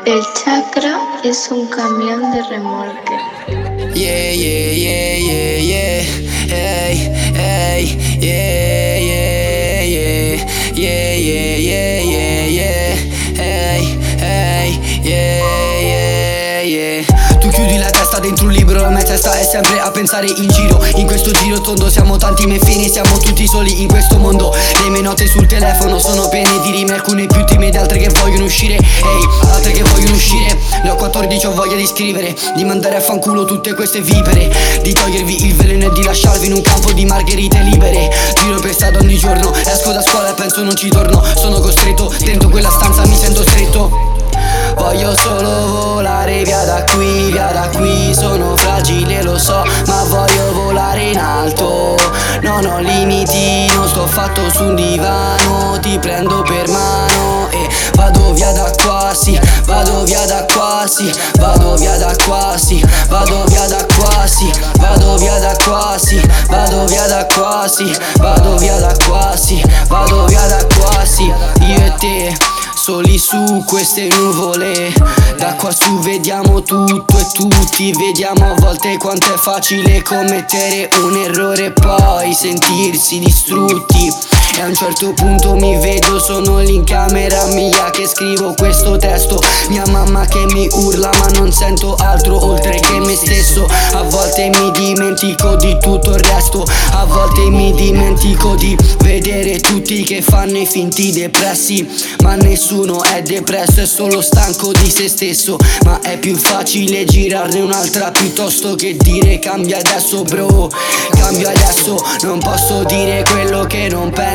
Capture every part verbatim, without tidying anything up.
El chakra es un camión de remolque. Yeah, yeah, yeah, yeah, yeah. Hey, hey, yeah, yeah, yeah. Yeah, yeah, yeah, yeah, yeah. Hey, hey, yeah, yeah, yeah. Tu chiudi la testa dentro un libro, la mia testa è sempre a pensare in giro. In questo giro tondo siamo tanti me fini, siamo tutti soli in questo mondo. Le mie note sul telefono sono piene di rime, alcune più timide, altre che vogliono uscire. Ehi, hey, altre che vogliono uscire. Ne ho quattordici, ho voglia di scrivere, di mandare a fanculo tutte queste vipere, di togliervi il veleno e di lasciarvi in un campo di margherite libere. Giro per strada ogni giorno, esco da scuola e penso non ci torno. Sono costretto, dentro quella stanza mi sento stretto. Voglio solo volare via da qui, via da qui. Sono fragile, lo so, ma voglio volare in alto. Non ho limiti, non sto fatto su un divano. Ti prendo per mano e vado via da qua, sì. Vado via da qua, sì. Vado via da qua, sì. Vado via da qua, sì. Vado via da qua, sì. Vado via da qua, sì. Vado via da qua, sì. Vado via da qua, sì. Io e te soli su queste nuvole, da qua su vediamo tutto e tutti. Vediamo a volte quanto è facile commettere un errore e poi sentirsi distrutti. E a un certo punto mi vedo, sono lì in camera mia che scrivo questo testo. Mia mamma che mi urla ma non sento altro oltre che me stesso. A volte mi dimentico di tutto il resto, a volte mi dimentico di vedere tutti che fanno i finti depressi. Ma nessuno è depresso, è solo stanco di se stesso. Ma è più facile girarne un'altra piuttosto che dire cambia adesso bro. Cambio adesso, non posso dire quello che non penso.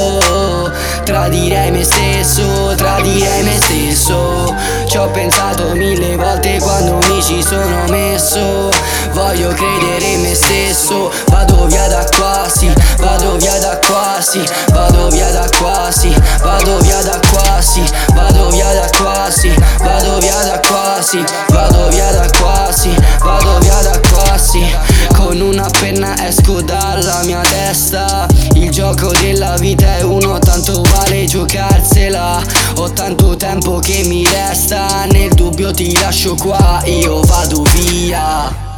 Tradirei me stesso, tradirei me stesso. Ci ho pensato mille volte quando mi ci sono messo. Voglio credere in me stesso. Vado via da qua, sì. Vado via da qua, sì. Vado via da qua, sì. Vado via da qua, sì. Vado via da qua, sì. Vado via da qua, sì. Vado via da qua, sì. Vado via da qua, sì. Con una penna esco dalla mia testa. Il gioco della vita è uno, tanto vale giocarsela. Ho tanto tempo che mi resta, nel dubbio ti lascio qua, io vado via.